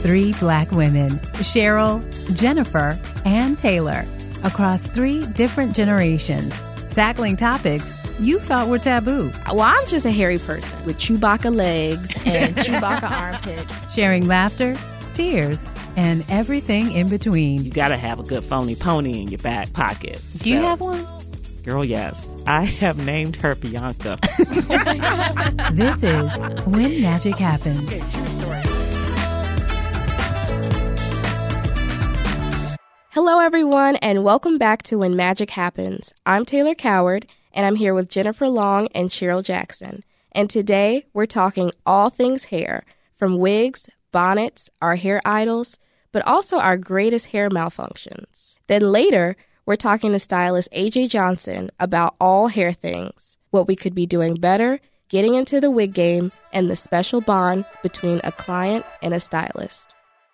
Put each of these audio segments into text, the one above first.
Three Black women, Cheryl, Jennifer, and Taylor, across three different generations, tackling topics you thought were taboo. Well, I'm just a hairy person with Chewbacca legs and Chewbacca armpits. Sharing laughter, tears, and everything in between. You gotta have a good phony pony in your back pocket. Do you have one? Girl, yes. I have named her Bianca. This is When Magic Happens. Okay, true story. Hello, everyone, and welcome back to When Magic Happens. I'm Taylor Coward, and I'm here with Jennifer Long and Cheryl Jackson. And today, we're talking all things hair, from wigs, bonnets, our hair idols, but also our greatest hair malfunctions. Then later, we're talking to stylist AJ Johnson about all hair things, what we could be doing better, getting into the wig game, and the special bond between a client and a stylist.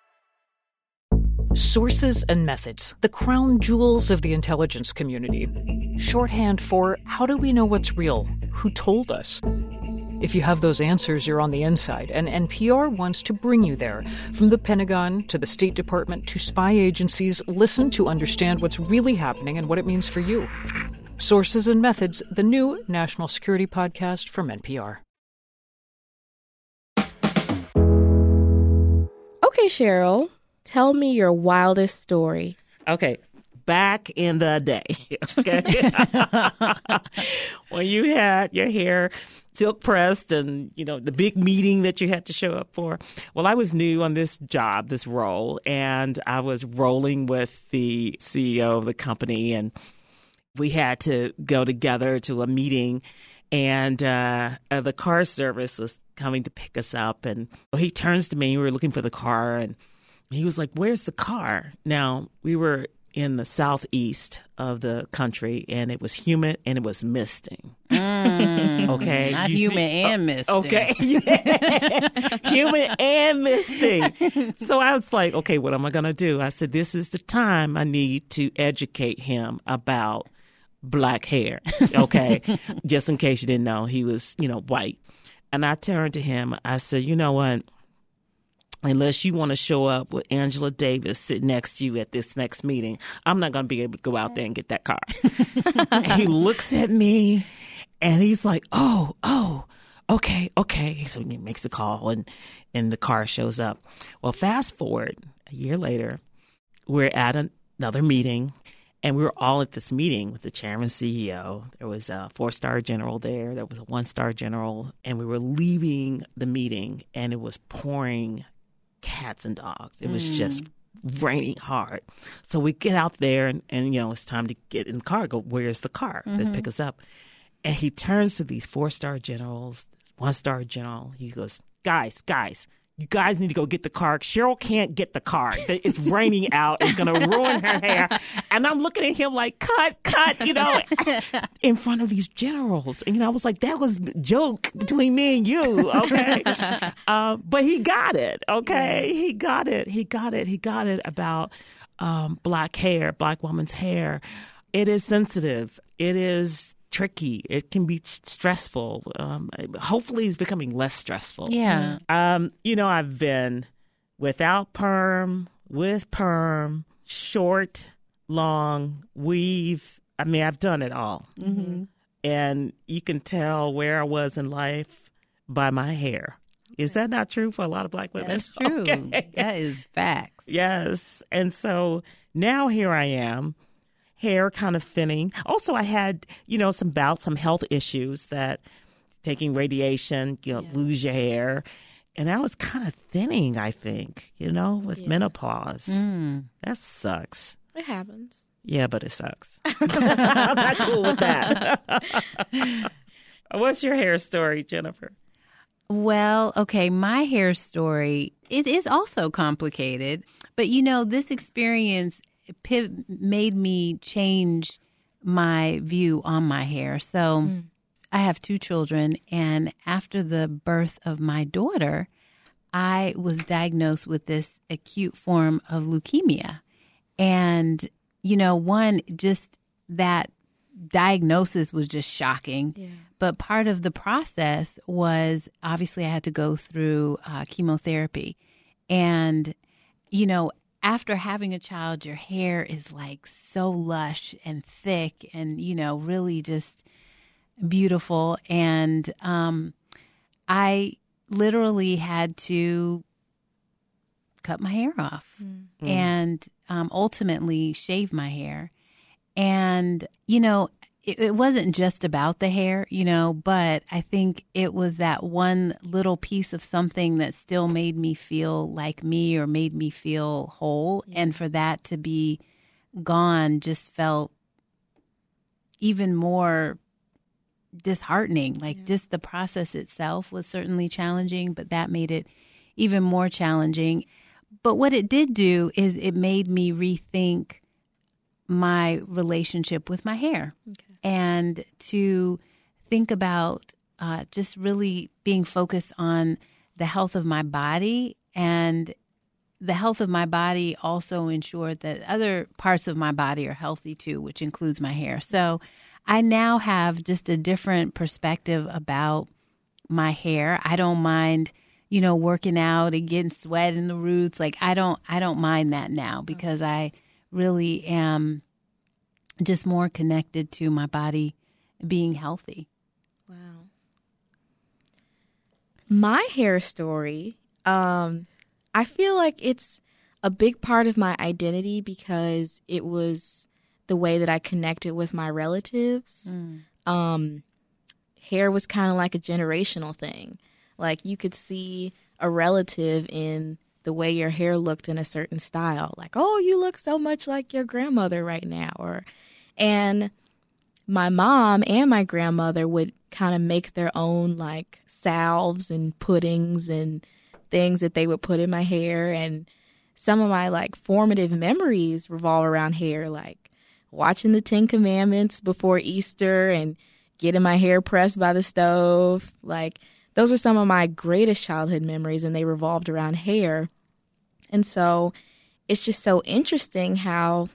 Sources and methods, the crown jewels of the intelligence community. Shorthand for how do we know what's real? Who told us? If you have those answers, you're on the inside, and NPR wants to bring you there. From the Pentagon to the State Department to spy agencies, listen to understand what's really happening and what it means for you. Sources and Methods, the new national security podcast from NPR. Okay, Cheryl, tell me your wildest story. Okay, back in the day, okay, when you had your hair silk pressed and, you know, the big meeting that you had to show up for. Well, I was new on this job, this role, and I was rolling with the CEO of the company, and we had to go together to a meeting, and the car service was coming to pick us up, and he turns to me, we were looking for the car, and he was like, "Where's the car?" Now, we were in the southeast of the country, and it was humid and it was misting. Okay. Not humid and misting. Okay. Yeah. Humid and misting. So I was like, okay, what am I going to do? I said, this is the time I need to educate him about black hair. Okay. Just in case you didn't know, he was, white. And I turned to him. I said, you know what? Unless you want to show up with Angela Davis sitting next to you at this next meeting, I'm not going to be able to go out there and get that car. He looks at me and he's like, oh, okay. So he makes a call and the car shows up. Well, fast forward a year later, we're at another meeting, and we were all at this meeting with the chairman CEO. There was a 4-star general there. There was a 1-star general. And we were leaving the meeting, and it was pouring cats and dogs. It was just raining hard. So we get out there and it's time to get in the car. Go, where's the car that pick us up? And he turns to these 4-star generals, 1-star general. He goes, guys, you guys need to go get the car. Cheryl can't get the car. It's raining out. It's going to ruin her hair. And I'm looking at him like, cut, in front of these generals. And, I was like, that was a joke between me and you, okay? But he got it, okay? He got it about black hair, black woman's hair. It is sensitive. It is tricky. It can be stressful. Hopefully it's becoming less stressful. Yeah. I've been without perm, with perm, short, long, weave. I mean, I've done it all. Mm-hmm. And you can tell where I was in life by my hair. Is that not true for a lot of black women? That's true. Okay. That is facts. Yes. And so now here I am. Hair kind of thinning. Also, I had, some health issues that taking radiation, lose your hair. And I was kind of thinning, I think, with menopause. That sucks. It happens. Yeah, but it sucks. I'm not cool with that. What's your hair story, Jennifer? Well, okay, my hair story, it is also complicated. But, this experience made me change my view on my hair. So I have 2 children, and after the birth of my daughter, I was diagnosed with this acute form of leukemia. And, just that diagnosis was just shocking. Yeah. But part of the process was, obviously, I had to go through chemotherapy. And, you know, after having a child, your hair is like so lush and thick and, you know, really just beautiful. And I literally had to cut my hair off and ultimately shave my hair. And, you know, it wasn't just about the hair, you know, but I think it was that one little piece of something that still made me feel like me or made me feel whole. Yeah. And for that to be gone just felt even more disheartening. Like just the process itself was certainly challenging, but that made it even more challenging. But what it did do is it made me rethink my relationship with my hair. Okay. And to think about just really being focused on the health of my body, and the health of my body also ensured that other parts of my body are healthy too, which includes my hair. So I now have just a different perspective about my hair. I don't mind, you know, working out and getting sweat in the roots. Like I don't mind that now because I really am just more connected to my body being healthy. Wow. My hair story, I feel like it's a big part of my identity because it was the way that I connected with my relatives. Hair was kind of like a generational thing. Like you could see a relative in the way your hair looked in a certain style. Like, oh, you look so much like your grandmother right now. And my mom and my grandmother would kind of make their own like salves and puddings and things that they would put in my hair. And some of my like formative memories revolve around hair, like watching the 10 Commandments before Easter and getting my hair pressed by the stove. Like those are some of my greatest childhood memories, and they revolved around hair. And so it's just so interesting how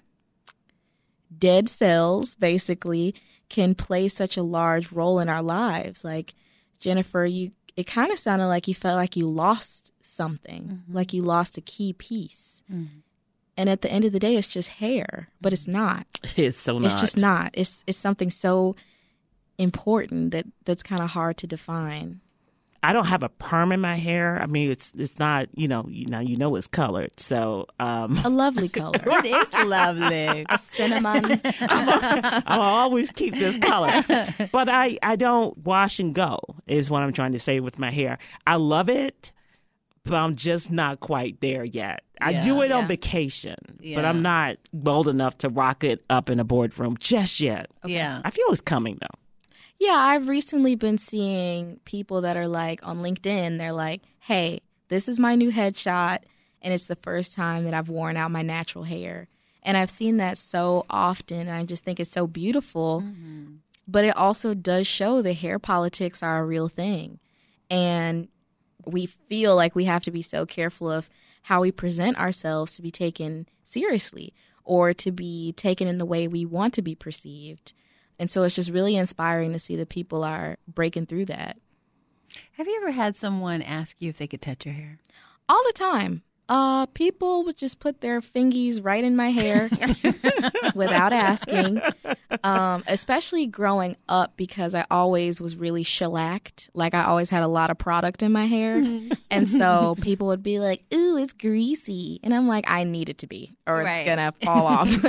dead cells basically can play such a large role in our lives. Like Jennifer, it kind of sounded like you felt like you lost something, like you lost a key piece. And at the end of the day, it's just hair, but it's not. It's so not. It's just not. It's something so important that's kind of hard to define. I don't have a perm in my hair. I mean, it's not, you know it's colored. So a lovely color. It is lovely. A cinnamon. I'll always keep this color. But I don't wash and go is what I'm trying to say with my hair. I love it, but I'm just not quite there yet. I do it on vacation, but I'm not bold enough to rock it up in a boardroom just yet. Okay. Yeah. I feel it's coming, though. Yeah, I've recently been seeing people that are like on LinkedIn, they're like, hey, this is my new headshot, and it's the first time that I've worn out my natural hair. And I've seen that so often, and I just think it's so beautiful. But it also does show that hair politics are a real thing. And we feel like we have to be so careful of how we present ourselves to be taken seriously or to be taken in the way we want to be perceived. And so it's just really inspiring to see that people are breaking through that. Have you ever had someone ask you if they could touch your hair? All the time. People would just put their fingies right in my hair without asking, especially growing up because I always was really shellacked. Like I always had a lot of product in my hair. And so people would be like, ooh, it's greasy. And I'm like, I need it to be or it's going to fall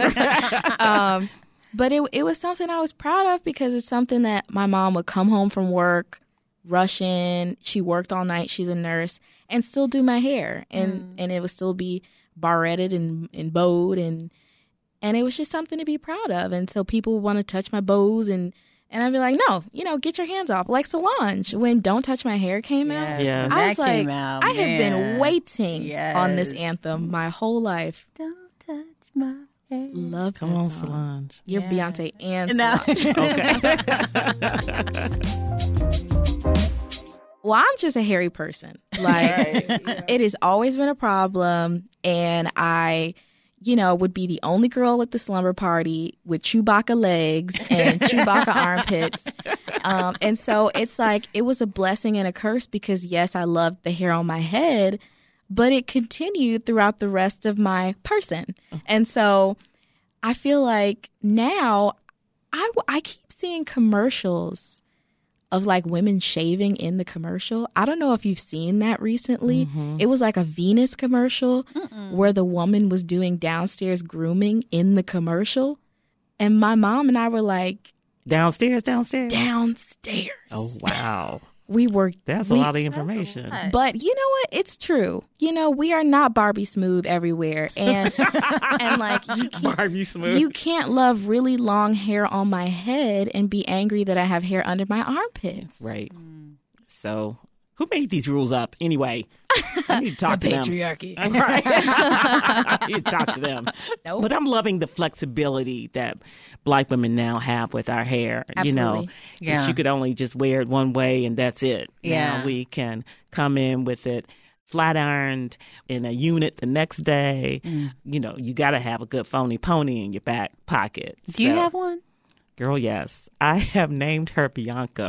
off. But it was something I was proud of because it's something that my mom would come home from work, rush in. She worked all night. She's a nurse. And still do my hair. And it would still be barretted and bowed. And it was just something to be proud of. And so people would want to touch my bows. And I'd be like, no, get your hands off. Like Solange, when Don't Touch My Hair came out. Yes. I was like, I have been waiting on this anthem my whole life. Don't touch my hair. Love Come that on, song. Solange. You're Beyonce and No. Solange. Okay. Well, I'm just a hairy person. Like, it has always been a problem. And I, would be the only girl at the slumber party with Chewbacca legs and Chewbacca armpits. And so it's like, it was a blessing and a curse because, yes, I loved the hair on my head, but it continued throughout the rest of my person. And so I feel like now I keep seeing commercials of like women shaving in the commercial. I don't know if you've seen that recently. It was like a Venus commercial where the woman was doing downstairs grooming in the commercial. And my mom and I were like, Downstairs. Oh, wow. That's a we- lot of information. But you know what? It's true. You know, we are not Barbie smooth everywhere. And and like Barbie smooth. you can't love really long hair on my head and be angry that I have hair under my armpits. Right. So, who made these rules up anyway? I need to talk to them. Patriarchy. Right. I need to talk to them. Nope. But I'm loving the flexibility that Black women now have with our hair. You know, Absolutely. 'cause you could only just wear it one way and that's it. Yeah. Now we can come in with it flat ironed in a unit the next day. You know, you got to have a good phony pony in your back pocket. Do you have one? Girl, yes. I have named her Bianca.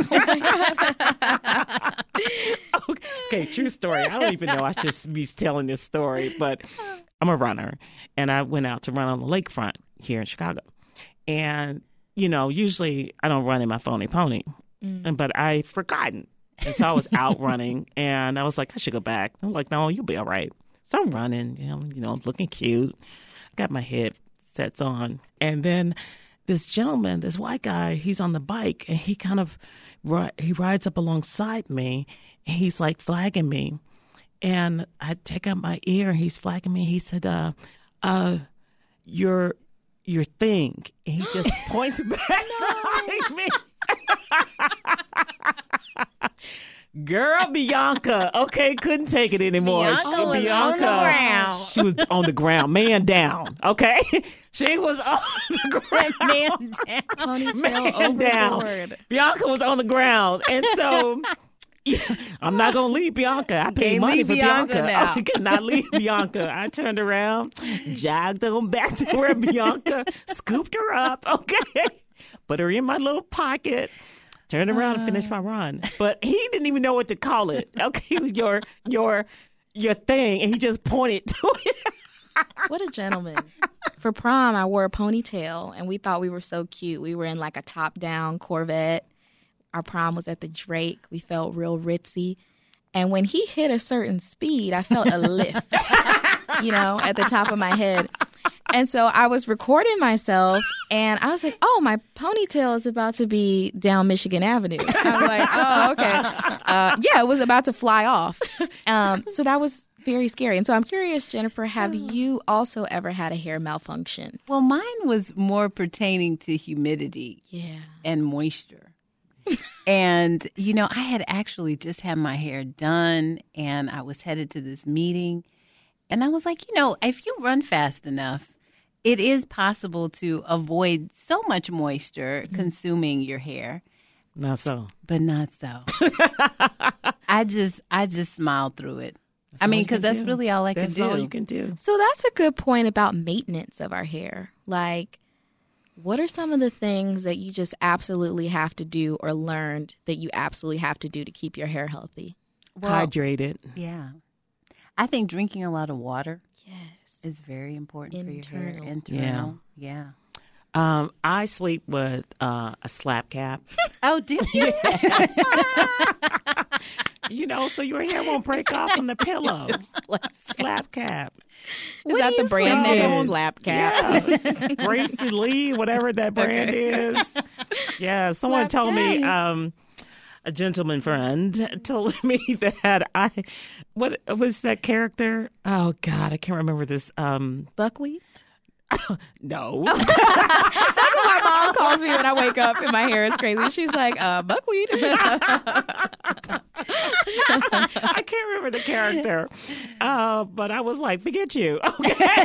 Okay, true story. I don't even know I should be telling this story, but I'm a runner. And I went out to run on the lakefront here in Chicago. And, you know, usually I don't run in my phony pony, but I forgotten. And so I was out running, and I was like, I should go back. I'm like, no, you'll be all right. So I'm running, you know, looking cute. Got my headsets on. And then this gentleman, this white guy, he's on the bike, and he kind of he rides up alongside me, and he's like flagging me. And I take out my ear, and he's flagging me. He said, your thing. And he just points back behind me. Girl, Bianca. Okay, couldn't take it anymore. Bianca was on the ground. She was on the ground, man down. Okay, she was on the ground, Man down. Ponytail down. overboard. Bianca was on the ground, and so I'm not gonna leave Bianca. I paid Can't money leave for Bianca Bianca. now. I could not leave Bianca. I turned around, jogged on back to where Bianca scooped her up. Okay, put her in my little pocket. Turned around and finished my run. But he didn't even know what to call it. Okay, it was your thing, and he just pointed to it. What a gentleman. For prom, I wore a ponytail, and we thought we were so cute. We were in like a top-down Corvette. Our prom was at the Drake. We felt real ritzy. And when he hit a certain speed, I felt a lift, at the top of my head. And so I was recording myself, and I was like, oh, my ponytail is about to be down Michigan Avenue. I was like, oh, okay. It was about to fly off. So that was very scary. And so I'm curious, Jennifer, have you also ever had a hair malfunction? Well, mine was more pertaining to humidity Yeah. and moisture. And, I had actually just had my hair done, and I was headed to this meeting. And I was like, if you run fast enough, it is possible to avoid so much moisture consuming your hair. Not so. But not so. I just smiled through it. Because that's really all I could do. That's all you can do. So that's a good point about maintenance of our hair. Like, what are some of the things that you just absolutely have to do or learned that you absolutely have to do to keep your hair healthy? Hydrated. Yeah. I think drinking a lot of water Yes. is very important for your hair. Internal. Internal. Yeah. I sleep with a slap cap. Oh, do you? So your hair won't break off from the pillow. Slap cap. Is that the brand name? Slap cap. Yeah. Gracie Lee, whatever that brand is. Yeah, someone told me, a gentleman friend told me that what was that character? Oh, God, I can't remember this. Buckwheat? No. That's what my mom calls me when I wake up and my hair is crazy. She's like, buckwheat. I can't remember the character, but I was like, forget you. Okay.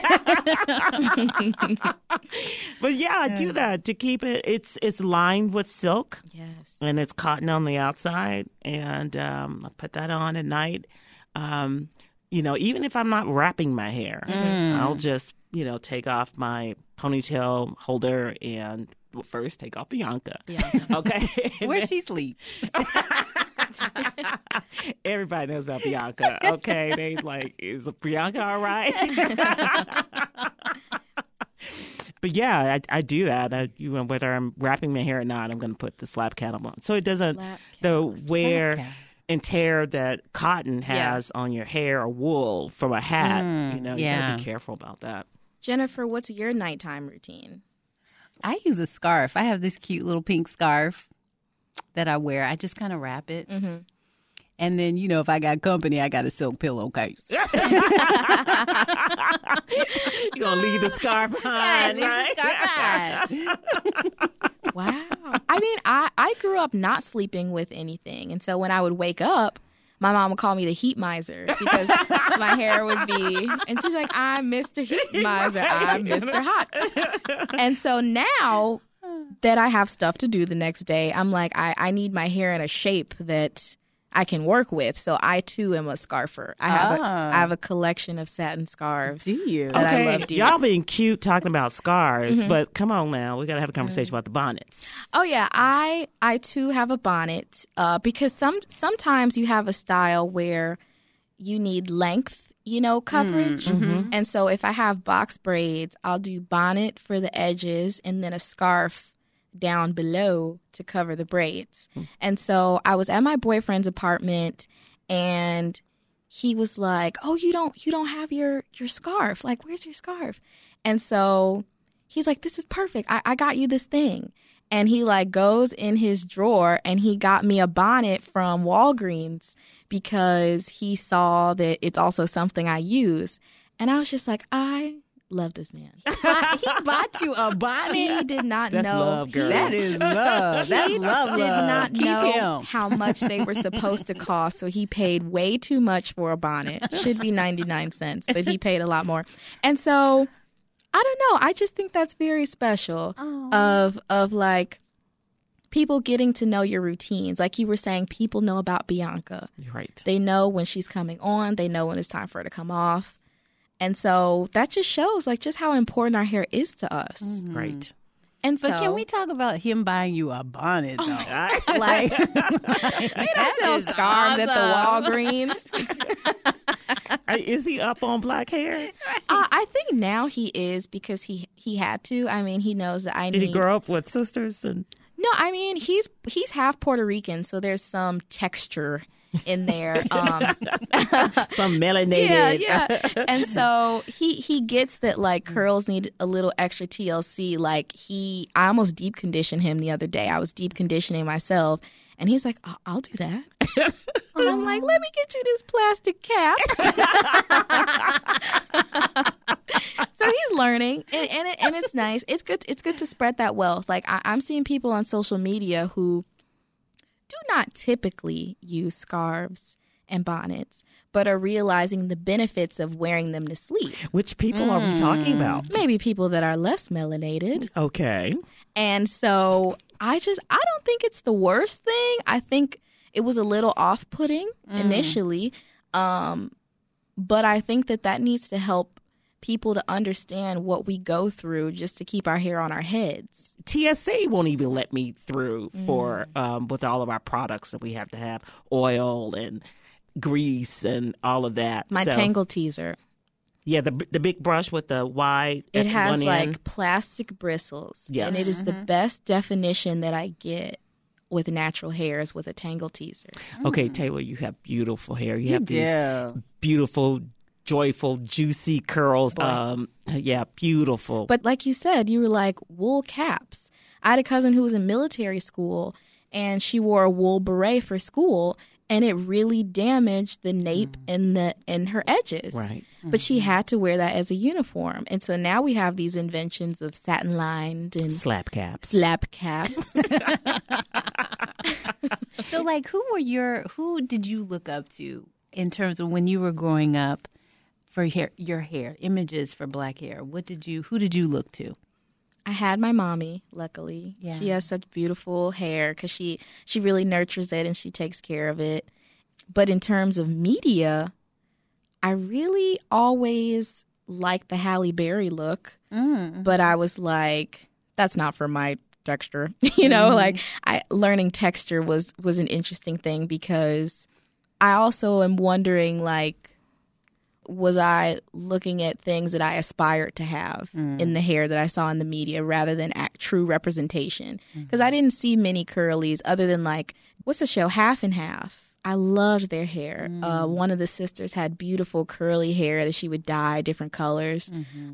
But yeah, I do that to keep it. It's lined with silk. Yes. And it's cotton on the outside. And I put that on at night. Even if I'm not wrapping my hair, I'll just, take off my ponytail holder and first take off Bianca. Yeah. Okay. Where she sleep? Everybody knows about Bianca. Okay, they like, is Bianca all right? But yeah, I do that. Whether I'm wrapping my hair or not, I'm going to put the slap cap on, so it doesn't the wear and tear that cotton has on your hair or wool from a hat. You gotta be careful about that. Jennifer, what's your nighttime routine? I use a scarf. I have this cute little pink scarf that I wear. I just kind of wrap it. Mm-hmm. And then, if I got company, I got a silk pillowcase. You're going to leave the scarf behind, right? Wow. I mean, I grew up not sleeping with anything. And so when I would wake up, my mom would call me the heat miser because my hair would be, and she's like, I'm Mr. Heat Miser. I'm Mr. Hot. And so now that I have stuff to do the next day, I'm like, I need my hair in a shape that I can work with. So I too am a scarfer. I have a collection of satin scarves. Do you? That I love doing. Y'all being cute talking about scarves, but come on now, we got to have a conversation about the bonnets. Oh yeah, I too have a bonnet because sometimes you have a style where you need length, coverage. And so if I have box braids, I'll do bonnet for the edges and then a scarf down below to cover the braids. And so I was at my boyfriend's apartment and he was like, "Oh, you don't have your scarf. Like, where's your scarf?" And so he's like, "This is perfect. I got you this thing." And he like goes in his drawer and he got me a bonnet from Walgreens because he saw that it's also something I use. And I was just like, I love this man. He bought you a bonnet? He did not That's know. love, girl. That is love. That's love. Did not Keep know him. how much they were supposed to cost, so he paid way too much for a bonnet. Should be 99 cents, but he paid a lot more. And so, I don't know. I just think that's very special of like people getting to know your routines. Like you were saying, people know about Bianca. Right. They know when she's coming on. They know when it's time for her to come off. And so that just shows like just how important our hair is to us. Right. And so, But can we talk about him buying you a bonnet, though? like, they don't sell scarves at the Walgreens. Is he up on black hair? I think now he is because he had to. I mean, he knows that I Did he grow up with sisters? And No, I mean, he's half Puerto Rican, so there's some texture in there. some melanated. Yeah. And so he gets that like curls need a little extra TLC. Like I almost deep conditioned him the other day. I was deep conditioning myself. And he's like, I'll do that. And I'm like, let me get you this plastic cap. So he's learning, and it's nice. It's good. It's good to spread that wealth. Like I'm seeing people on social media who do not typically use scarves and bonnets, but are realizing the benefits of wearing them to sleep. Which people are we talking about? Maybe people that are less melanated. Okay. And so I don't think it's the worst thing. I think it was a little off-putting initially, but I think that needs to help people to understand what we go through just to keep our hair on our heads. TSA won't even let me through for with all of our products that we have to have, oil and grease and all of that. My Tangle Teaser. Yeah, the big brush with the wide. It has one like end. plastic bristles. Yes. And it is the best definition that I get with natural hairs with a Tangle Teaser. Okay, Taylor, you have beautiful hair. You have these do. beautiful, joyful, juicy curls. Yeah, beautiful. But like you said, you were like wool caps. I had a cousin who was in military school and she wore a wool beret for school. And it really damaged the nape and her edges. Right. But she had to wear that as a uniform. And so now we have these inventions of satin lined and slap caps. slap caps. So, like, who did you look up to in terms of when you were growing up for your hair, images for black hair? Who did you look to? I had my mommy, luckily. Yeah. She has such beautiful hair because she really nurtures it and she takes care of it. But in terms of media, I really always liked the Halle Berry look. But I was like, that's not for my texture. Like learning texture was an interesting thing, because I also am wondering, like, was I looking at things that I aspired to have in the hair that I saw in the media rather than true representation? Because I didn't see many curlies other than, like, what's the show, Half and Half? I loved their hair. One of the sisters had beautiful curly hair that she would dye different colors.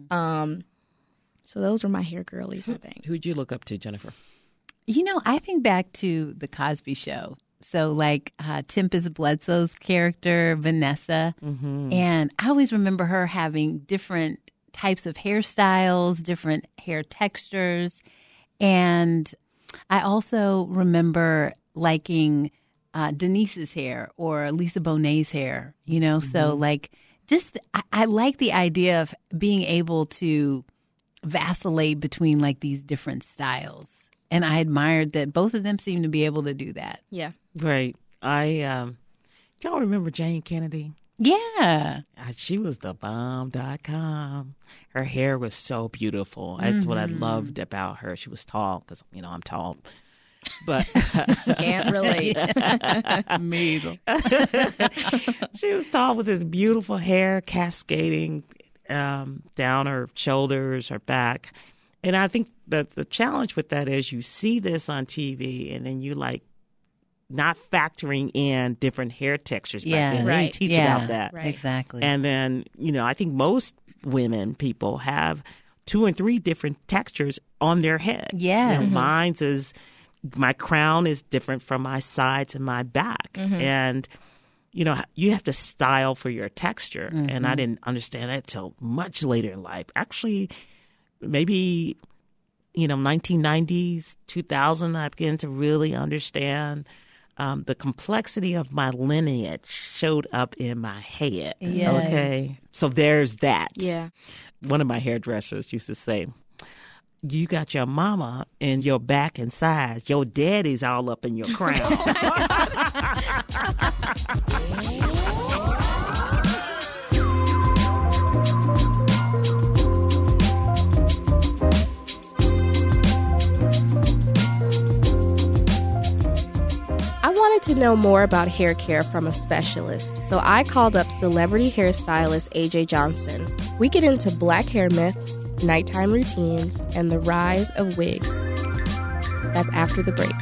So those were my hair girlies, I think. Who'd you look up to, Jennifer? I think back to The Cosby Show. So like Tempest Bledsoe's character, Vanessa. And I always remember her having different types of hairstyles, different hair textures. And I also remember liking Denise's hair or Lisa Bonet's hair, So like I like the idea of being able to vacillate between like these different styles. And I admired that both of them seemed to be able to do that. Yeah. Right. Y'all remember Jane Kennedy? Yeah. She was the bomb.com. Her hair was so beautiful. That's what I loved about her. She was tall because, I'm tall. But can't relate. Me either. She was tall with this beautiful hair cascading down her shoulders, her back. And I think that the challenge with that is you see this on TV and then you like not factoring in different hair textures back then. They teach about that. Right. Exactly. And then, I think most people have 2 and 3 different textures on their head. Yeah. Mine's is, my crown is different from my sides and my back. And, you have to style for your texture. And I didn't understand that till much later in life. Actually, maybe, 1990s, 2000, I began to really understand the complexity of my lineage showed up in my head. Yeah. Okay. So there's that. Yeah. One of my hairdressers used to say, you got your mama in your back and sides. Your daddy's all up in your crown. I wanted to know more about hair care from a specialist, so I called up celebrity hairstylist AJ Johnson. We get into black hair myths, nighttime routines, and the rise of wigs. That's after the break.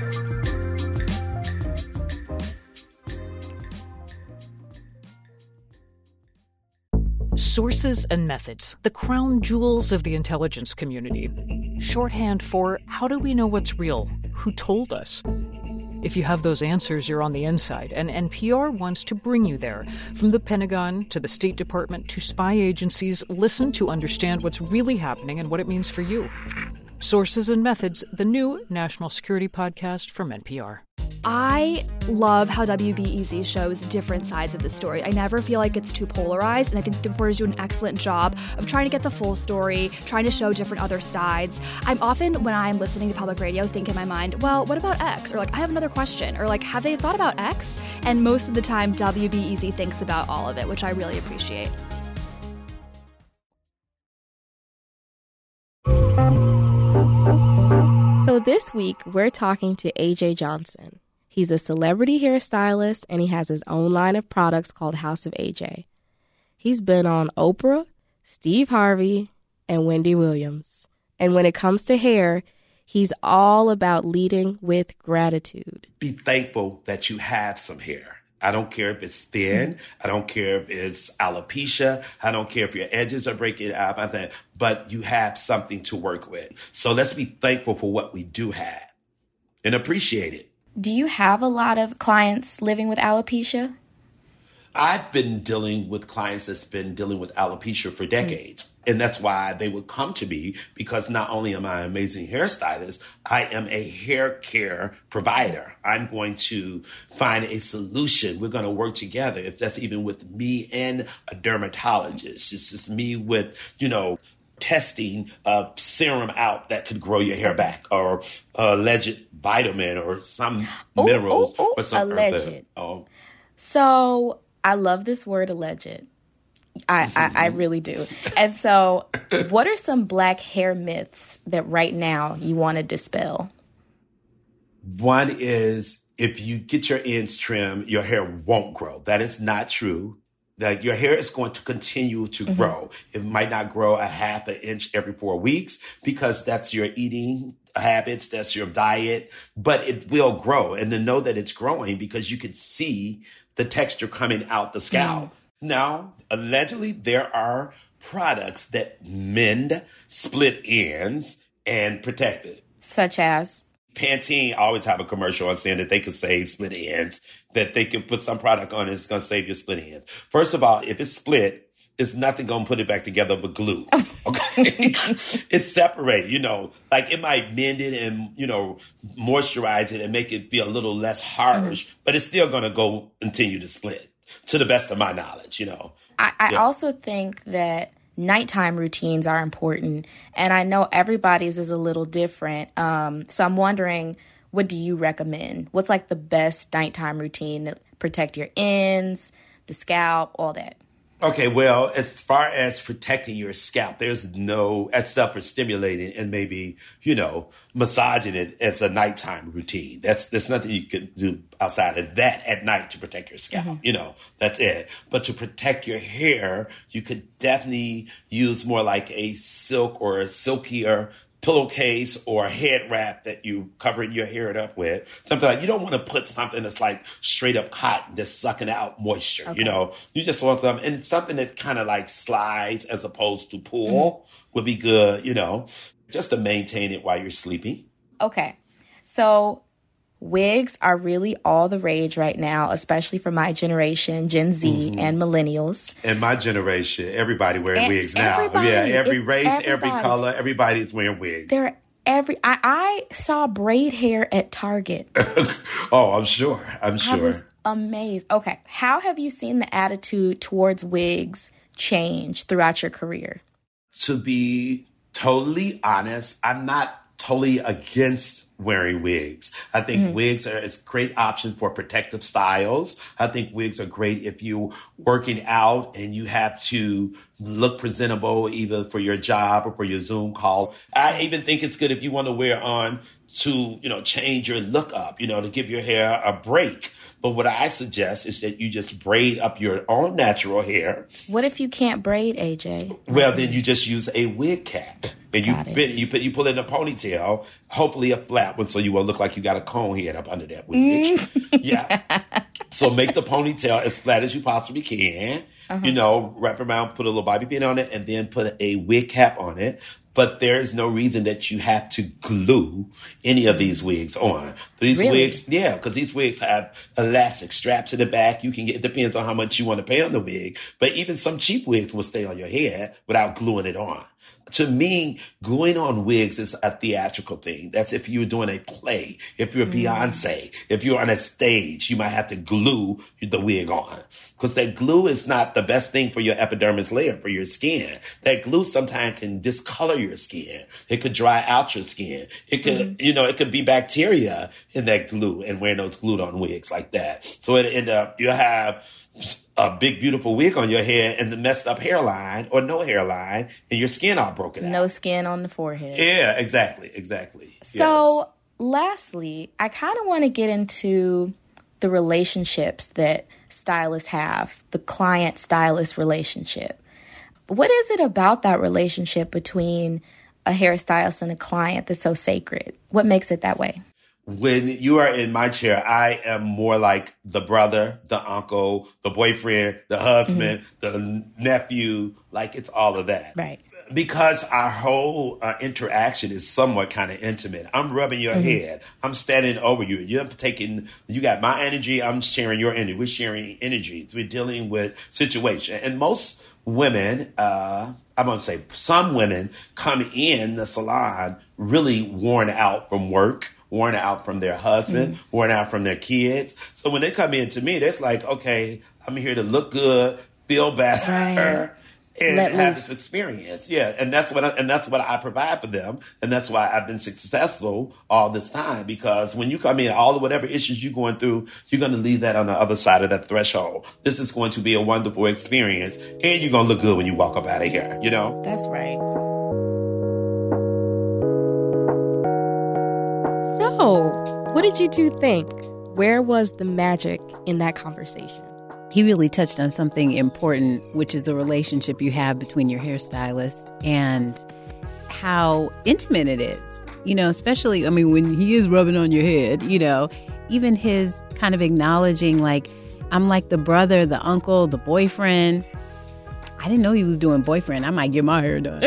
Sources and methods, the crown jewels of the intelligence community. Shorthand for how do we know what's real? Who told us? If you have those answers, you're on the inside, and NPR wants to bring you there. From the Pentagon to the State Department to spy agencies, listen to understand what's really happening and what it means for you. Sources and Methods, the new national security podcast from NPR. I love how WBEZ shows different sides of the story. I never feel like it's too polarized, and I think the reporters do an excellent job of trying to get the full story, trying to show different other sides. I'm often, when I'm listening to public radio, think in my mind, well, what about X? Or like, I have another question. Or like, have they thought about X? And most of the time, WBEZ thinks about all of it, which I really appreciate. So this week, we're talking to AJ Johnson. He's a celebrity hairstylist, and he has his own line of products called House of AJ. He's been on Oprah, Steve Harvey, and Wendy Williams. And when it comes to hair, he's all about leading with gratitude. Be thankful that you have some hair. I don't care if it's thin. I don't care if it's alopecia. I don't care if your edges are breaking out, but you have something to work with. So let's be thankful for what we do have and appreciate it. Do you have a lot of clients living with alopecia? I've been dealing with clients that's been dealing with alopecia for decades. And that's why they would come to me, because not only am I an amazing hairstylist, I am a hair care provider. I'm going to find a solution. We're going to work together. If that's even with me and a dermatologist, it's just me with, testing a serum out that could grow your hair back, or alleged vitamin or some minerals. Or some alleged. So I love this word alleged. I really do. And so what are some black hair myths that right now you want to dispel? One is if you get your ends trimmed, your hair won't grow. That is not true. That your hair is going to continue to grow. It might not grow a half an inch every 4 weeks because that's your eating habits, that's your diet, but it will grow. And to know that it's growing because you can see the texture coming out the scalp. Now, allegedly, there are products that mend split ends and protect it. Such as? Pantene always have a commercial on saying that they can save split ends, that they can put some product on it that's going to save your split ends. First of all, if it's split, it's nothing going to put it back together but glue. Okay? It's separated, like it might mend it and, moisturize it and make it be a little less harsh, but it's still going to continue to split to the best of my knowledge, I also think that nighttime routines are important. And I know everybody's is a little different. So I'm wondering, what do you recommend? What's like the best nighttime routine to protect your ends, the scalp, all that? Okay, well, as far as protecting your scalp, there's no, except for stimulating and maybe, massaging it as a nighttime routine. There's nothing you can do outside of that at night to protect your scalp. That's it. But to protect your hair, you could definitely use more like a silk or a silkier pillowcase or a head wrap that you covering your hair up with. Something like, you don't want to put something that's like straight up cotton, just sucking out moisture, You just want something, and something that kind of like slides as opposed to pull would be good, just to maintain it while you're sleeping. Okay. So wigs are really all the rage right now, especially for my generation, Gen Z and millennials. In my generation, everybody wearing wigs now. Every race, every color, everybody is wearing wigs. I saw braid hair at Target. Oh, I'm sure. I was amazed. Okay. How have you seen the attitude towards wigs change throughout your career? To be totally honest, I'm not totally against wearing wigs. I think wigs are a great option for protective styles. I think wigs are great if you're working out and you have to look presentable either for your job or for your Zoom call. I even think it's good if you want to wear on to, change your look up, to give your hair a break. But what I suggest is that you just braid up your own natural hair. What if you can't braid, AJ? Well, then you just use a wig cap. And you pull it in a ponytail, hopefully a flat one, so you won't look like you got a cone head up under that wig. Yeah. So make the ponytail as flat as you possibly can. Wrap around, put a little bobby pin on it, and then put a wig cap on it. But there is no reason that you have to glue any of these wigs on. These wigs, because these wigs have elastic straps in the back. It depends on how much you want to pay on the wig. But even some cheap wigs will stay on your head without gluing it on. To me, gluing on wigs is a theatrical thing. That's if you're doing a play, if you're Beyonce, if you're on a stage, you might have to glue the wig on. Because that glue is not the best thing for your epidermis layer, for your skin. That glue sometimes can discolor your skin. It could dry out your skin. It could, it could be bacteria in that glue and wearing those glued on wigs like that. So it end up, you'll have a big, beautiful wig on your head and the messed up hairline or no hairline and your skin all broken out. No skin on the forehead. Yeah, exactly. So lastly, I kind of want to get into the relationships that stylists have, the client-stylist relationship. What is it about that relationship between a hairstylist and a client that's so sacred? What makes it that way? When you are in my chair, I am more like the brother, the uncle, the boyfriend, the husband, the nephew, like it's all of that. Right. Because our whole interaction is somewhat kind of intimate. I'm rubbing your head. I'm standing over you. You got my energy. I'm sharing your energy. We're sharing energy. We're dealing with situation. And most women, I'm going to say some women come in the salon really worn out from work, worn out from their husband, worn out from their kids. So when they come in to me, that's like, okay, I'm here to look good, feel better, and have this experience. Yeah, and that's what I provide for them, and that's why I've been successful all this time. Because when you come in, all of whatever issues you're going through, you're going to leave that on the other side of that threshold. This is going to be a wonderful experience, and you're going to look good when you walk up out of here. That's right. So, What did you two think? Where was the magic in that conversation? He really touched on something important, which is the relationship you have between your hairstylist and how intimate it is. You know, especially, I mean, when he is rubbing on your head, you know, even his kind of acknowledging, like, I'm like the brother, the uncle, the boyfriend. I didn't know he was doing boyfriend. I might get my hair done.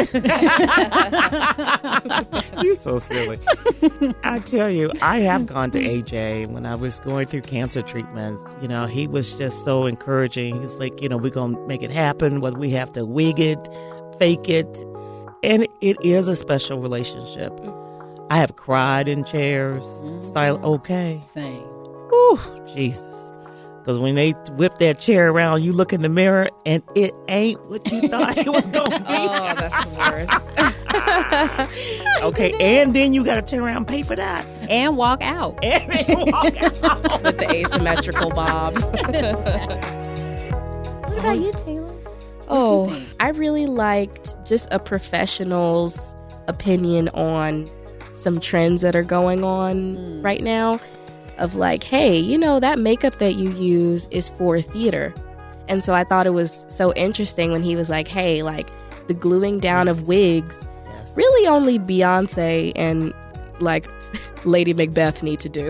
You're so silly. I tell you, I have gone to AJ when I was going through cancer treatments. You know, he was just so encouraging. He's like, you know, we're going to make it happen, whether we have to wig it, fake it. And it is a special relationship. I have cried in chairs. Style, okay. Same. Whew, Jesus. Because when they whip that chair around, you look in the mirror and it ain't what you thought it was going to be. Oh, that's the worst. Okay, and then you got to turn around and pay for that. And walk out. And walk out. With the asymmetrical bob. What about you, Taylor? Oh, I really liked just a professional's opinion on some trends that are going on right now. Of like, hey, you know, that makeup that you use is for theater. And so I thought it was so interesting when he was like, hey, like the gluing down of wigs, really only Beyonce and like Lady Macbeth need to do.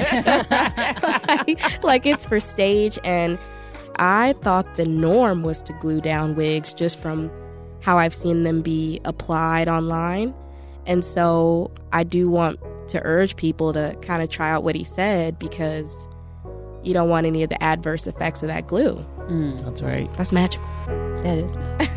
like it's for stage. And I thought the norm was to glue down wigs just from how I've seen them be applied online. And so I do want to urge people to kind of try out what he said because you don't want any of the adverse effects of that glue. That's right. That's magical. That is magical.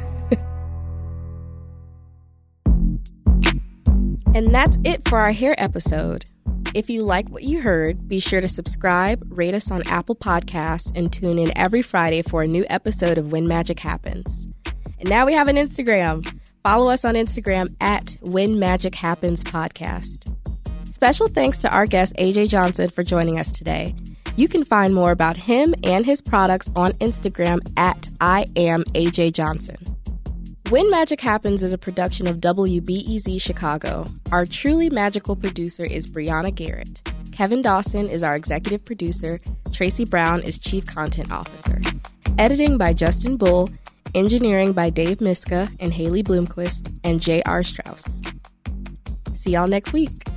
And that's it for our hair episode. If you like what you heard, be sure to subscribe, rate us on Apple Podcasts, and tune in every Friday for a new episode of When Magic Happens. And now we have an Instagram. Follow us on Instagram at When Magic Happens Podcast. Special thanks to our guest, AJ Johnson, for joining us today. You can find more about him and his products on Instagram at I am AJ Johnson. When Magic Happens is a production of WBEZ Chicago. Our truly magical producer is Brianna Garrett. Kevin Dawson is our executive producer. Tracy Brown is chief content officer. Editing by Justin Bull. Engineering by Dave Miska and Haley Bloomquist and J.R. Strauss. See y'all next week.